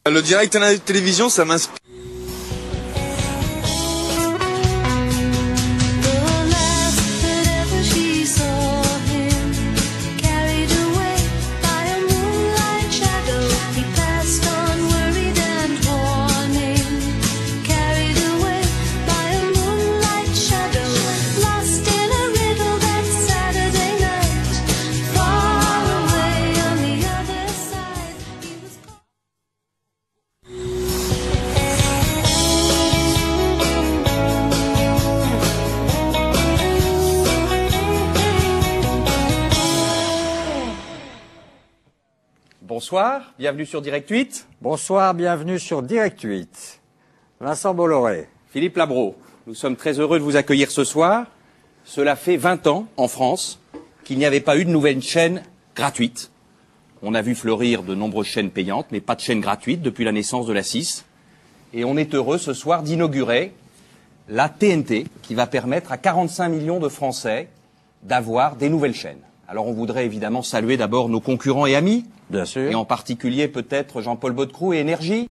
Le direct à la télévision, ça m'inspire. Bonsoir, bienvenue sur Direct 8. Bonsoir, bienvenue sur Direct 8. Vincent Bolloré. Philippe Labro, nous sommes très heureux de vous accueillir ce soir. Cela fait 20 ans, en France, qu'il n'y avait pas eu de nouvelle chaîne gratuite. On a vu fleurir de nombreuses chaînes payantes, mais pas de chaîne gratuite depuis la naissance de la 6. Et on est heureux ce soir d'inaugurer la TNT, qui va permettre à 45 millions de Français d'avoir des nouvelles chaînes. Alors on voudrait évidemment saluer d'abord nos concurrents et amis. Bien sûr. Et en particulier peut-être Jean-Paul Baudecroux et Énergie.